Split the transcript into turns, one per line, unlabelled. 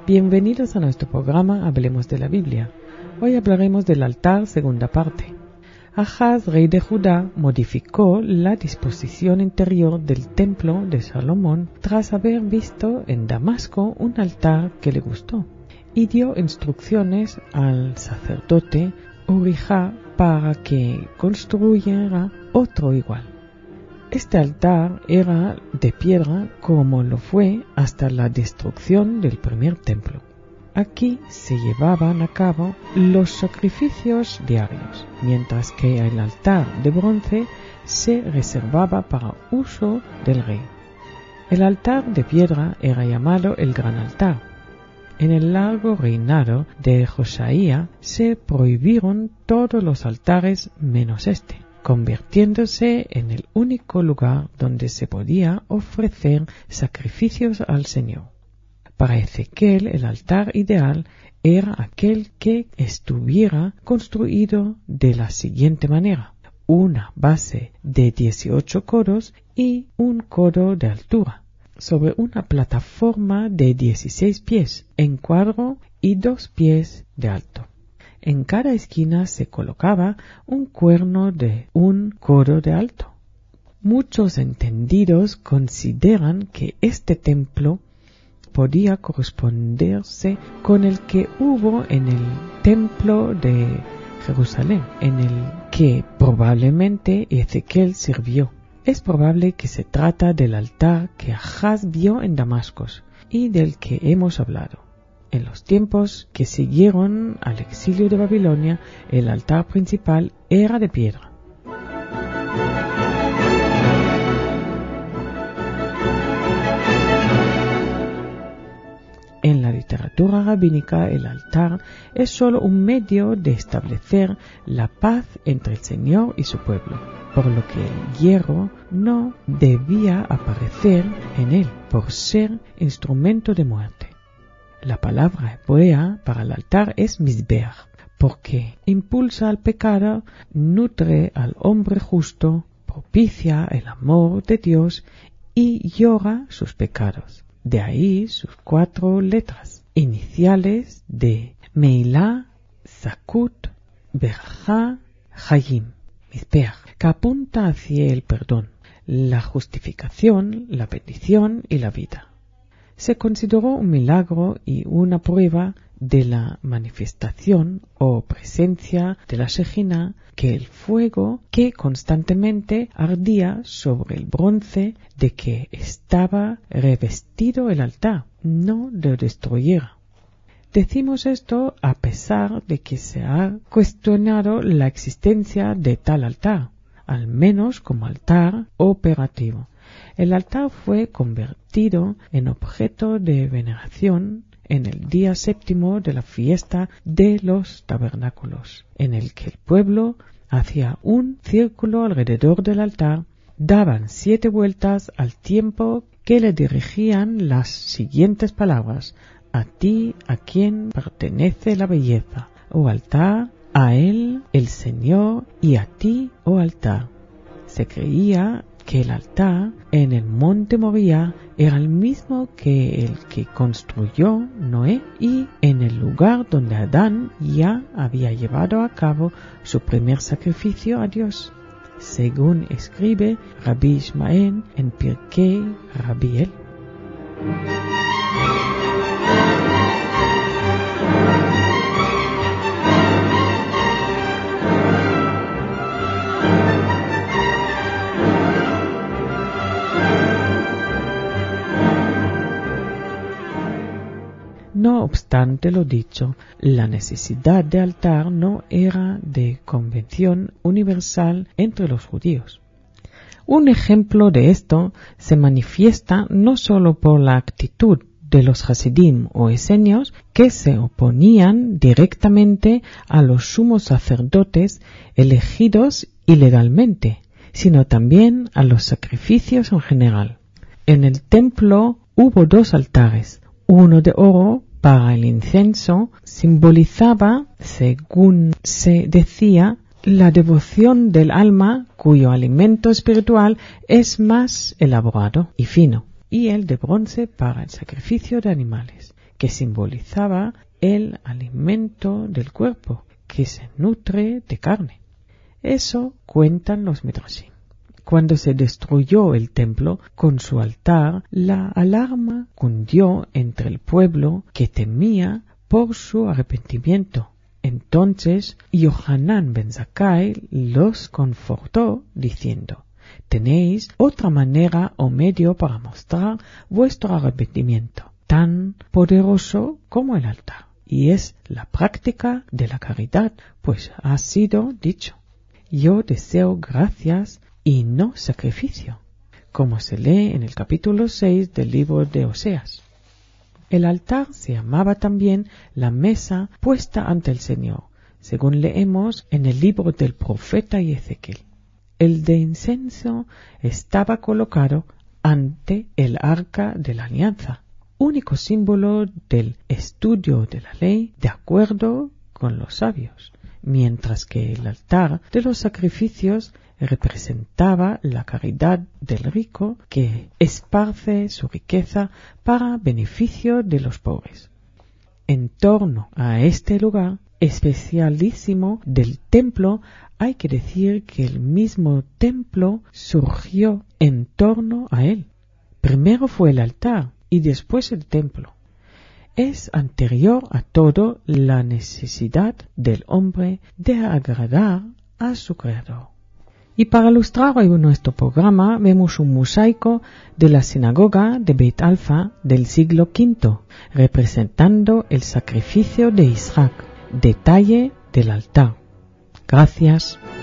Bienvenidos a nuestro programa Hablemos de la Biblia. Hoy hablaremos del altar, segunda parte. Ahaz, rey de Judá, modificó la disposición interior del templo de Salomón tras haber visto en Damasco un altar que le gustó y dio instrucciones al sacerdote Urijah para que construyera otro igual. Este altar era de piedra como lo fue hasta la destrucción del primer templo. Aquí se llevaban a cabo los sacrificios diarios, mientras que el altar de bronce se reservaba para uso del rey. El altar de piedra era llamado el Gran Altar. En el largo reinado de Josías se prohibieron todos los altares menos este, convirtiéndose en el único lugar donde se podía ofrecer sacrificios al Señor. Para Ezequiel, el altar ideal era aquel que estuviera construido de la siguiente manera: una base de 18 codos y un codo de altura, sobre una plataforma de 16 pies en cuadro y 2 pies de alto. En cada esquina se colocaba un cuerno de un codo de alto. Muchos entendidos consideran que este templo podía corresponderse con el que hubo en el templo de Jerusalén, en el que probablemente Ezequiel sirvió. Es probable que se trata del altar que Ahaz vio en Damasco y del que hemos hablado. En los tiempos que siguieron al exilio de Babilonia, el altar principal era de piedra. En la literatura rabínica, el altar es solo un medio de establecer la paz entre el Señor y su pueblo, por lo que el hierro no debía aparecer en él, por ser instrumento de muerte. La palabra hebrea para el altar es mizbeach, porque impulsa al pecado, nutre al hombre justo, propicia el amor de Dios y llora sus pecados. De ahí sus 4 letras iniciales de Meilá, Zakut, Berajá, Hayim, Mizbeach, que apunta hacia el perdón, la justificación, la bendición y la vida. Se consideró un milagro y una prueba de la manifestación o presencia de la Shejina que el fuego que constantemente ardía sobre el bronce de que estaba revestido el altar no lo destruyera. Decimos esto a pesar de que se ha cuestionado la existencia de tal altar, al menos como altar operativo. El altar fue convertido en objeto de veneración en el día 7º de la fiesta de los tabernáculos, en el que el pueblo hacía un círculo alrededor del altar, daban 7 vueltas al tiempo que le dirigían las siguientes palabras: a ti, a quien pertenece la belleza, oh altar, a él, el Señor, y a ti, oh altar. Se creía que el altar en el monte Moría era el mismo que el que construyó Noé y en el lugar donde Adán ya había llevado a cabo su primer sacrificio a Dios, según escribe Rabbi Ishmael en Pirkei Rabiel. No obstante lo dicho, la necesidad de altar no era de convención universal entre los judíos. Un ejemplo de esto se manifiesta no solo por la actitud de los hasidim o esenios que se oponían directamente a los sumos sacerdotes elegidos ilegalmente, sino también a los sacrificios en general. En el templo hubo 2 altares, uno de oro para el incienso, simbolizaba, según se decía, la devoción del alma cuyo alimento espiritual es más elaborado y fino, y el de bronce para el sacrificio de animales, que simbolizaba el alimento del cuerpo, que se nutre de carne. Eso cuentan los Midrashim. Cuando se destruyó el templo con su altar, la alarma cundió entre el pueblo que temía por su arrepentimiento. Entonces Yohanan ben Zakkai los confortó diciendo: tenéis otra manera o medio para mostrar vuestro arrepentimiento, tan poderoso como el altar, y es la práctica de la caridad, pues ha sido dicho: yo deseo gracias y no sacrificio, como se lee en el capítulo 6 del libro de Oseas. El altar se llamaba también la mesa puesta ante el Señor, según leemos en el libro del profeta Ezequiel. El de incienso estaba colocado ante el arca de la alianza, único símbolo del estudio de la ley de acuerdo con los sabios, mientras que el altar de los sacrificios representaba la caridad del rico que esparce su riqueza para beneficio de los pobres. En torno a este lugar especialísimo del templo, hay que decir que el mismo templo surgió en torno a él. Primero fue el altar y después el templo. Es anterior a todo la necesidad del hombre de agradar a su Creador. Y para ilustrar hoy nuestro programa vemos un mosaico de la sinagoga de Beit Alfa del siglo V, representando el sacrificio de Isaac, detalle del altar. Gracias.